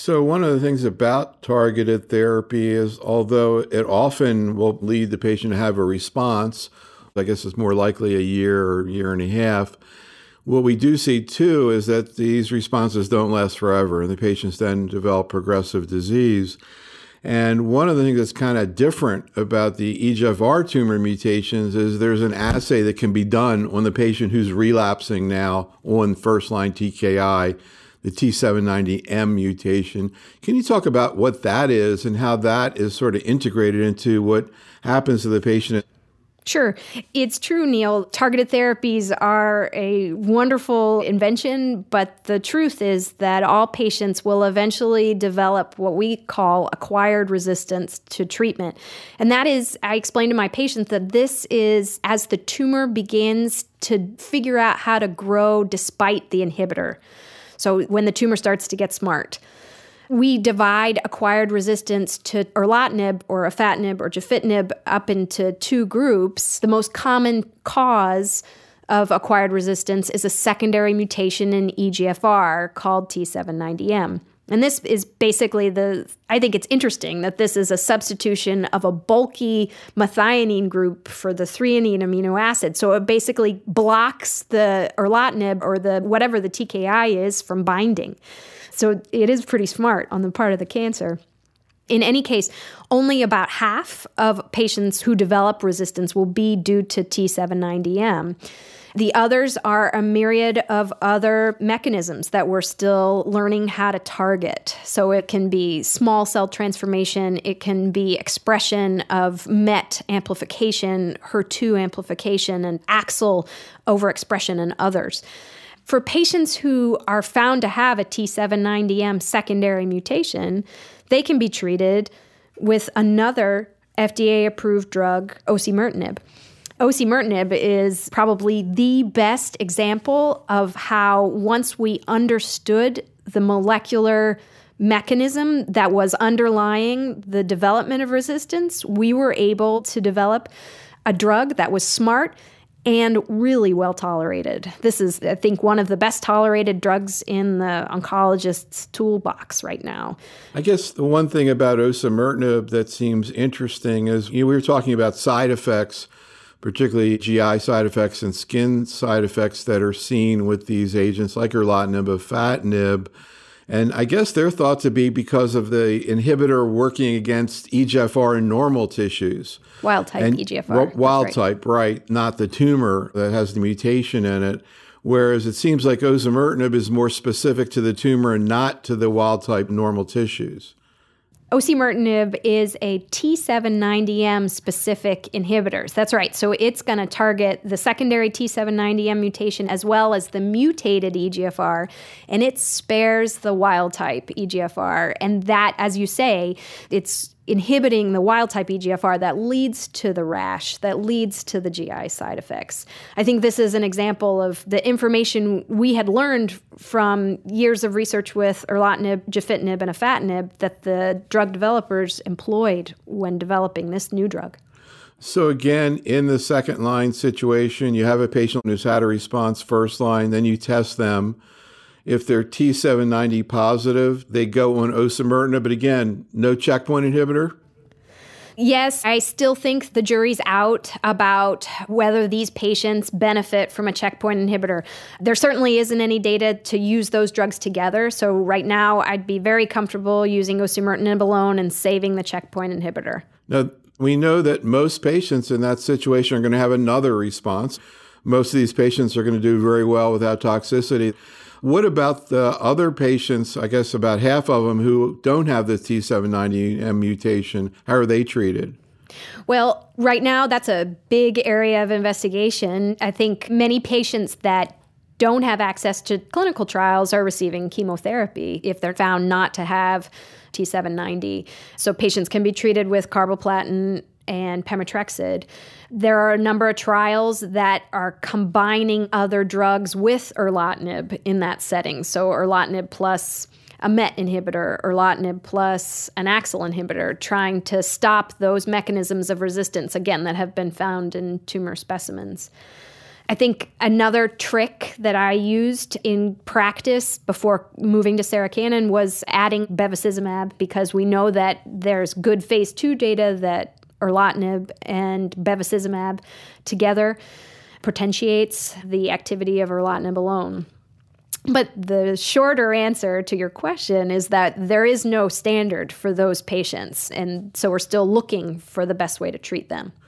So one of the things about targeted therapy is, although it often will lead the patient to have a response, I guess it's more likely a year or year and a half, what we do see too is that these responses don't last forever and the patients then develop progressive disease. And one of the things that's kind of different about the EGFR tumor mutations is there's an assay that can be done on the patient who's relapsing now on first-line TKI, the T790M mutation. Can you talk about what that is and how that is sort of integrated into what happens to the patient? Sure. It's true, Neil. Targeted therapies are a wonderful invention, but the truth is that all patients will eventually develop what we call acquired resistance to treatment. And that is, I explain to my patients that this is as the tumor begins to figure out how to grow despite the inhibitor. So when the tumor starts to get smart. We divide acquired resistance to erlotinib or afatinib or gefitinib up into two groups. The most common cause of acquired resistance is a secondary mutation in EGFR called T790M. And this is basically I think it's interesting that this is a substitution of a bulky methionine group for the threonine amino acid. So it basically blocks the erlotinib or whatever the TKI is from binding. So it is pretty smart on the part of the cancer. In any case, only about half of patients who develop resistance will be due to T790M. The others are a myriad of other mechanisms that we're still learning how to target. So it can be small cell transformation, it can be expression of MET amplification, HER2 amplification, and AXL overexpression, and others. For patients who are found to have a T790M secondary mutation, they can be treated with another FDA-approved drug, osimertinib. Osimertinib is probably the best example of how once we understood the molecular mechanism that was underlying the development of resistance, we were able to develop a drug that was smart and really well tolerated. This is, I think, one of the best tolerated drugs in the oncologist's toolbox right now. I guess the one thing about osimertinib that seems interesting is, we were talking about side effects, particularly GI side effects and skin side effects that are seen with these agents like erlotinib, afatinib. And I guess they're thought to be because of the inhibitor working against EGFR in normal tissues. Wild type EGFR. Wild type, right, not the tumor that has the mutation in it. Whereas it seems like osimertinib is more specific to the tumor and not to the wild type normal tissues. Osimertinib is a T790M specific inhibitor. That's right. So it's going to target the secondary T790M mutation as well as the mutated EGFR, and it spares the wild type EGFR. And that, as you say, it's inhibiting the wild type EGFR that leads to the rash, that leads to the GI side effects. I think this is an example of the information we had learned from years of research with erlotinib, gefitinib, and afatinib that the drug developers employed when developing this new drug. So again, in the second line situation, you have a patient who's had a response first line, then you test them. If they're T790 positive, they go on osimertinib, but again, no checkpoint inhibitor? Yes, I still think the jury's out about whether these patients benefit from a checkpoint inhibitor. There certainly isn't any data to use those drugs together, so right now I'd be very comfortable using osimertinib alone and saving the checkpoint inhibitor. Now, we know that most patients in that situation are going to have another response. Most of these patients are going to do very well without toxicity. What about the other patients, I guess about half of them, who don't have the T790M mutation? How are they treated? Well, right now, that's a big area of investigation. I think many patients that don't have access to clinical trials are receiving chemotherapy if they're found not to have T790. So patients can be treated with carboplatin and pemetrexed. There are a number of trials that are combining other drugs with erlotinib in that setting. So erlotinib plus a MET inhibitor, erlotinib plus an AXL inhibitor, trying to stop those mechanisms of resistance, again, that have been found in tumor specimens. I think another trick that I used in practice before moving to Sarah Cannon was adding bevacizumab, because we know that there's good phase 2 data that erlotinib and bevacizumab together potentiates the activity of erlotinib alone. But the shorter answer to your question is that there is no standard for those patients, and so we're still looking for the best way to treat them.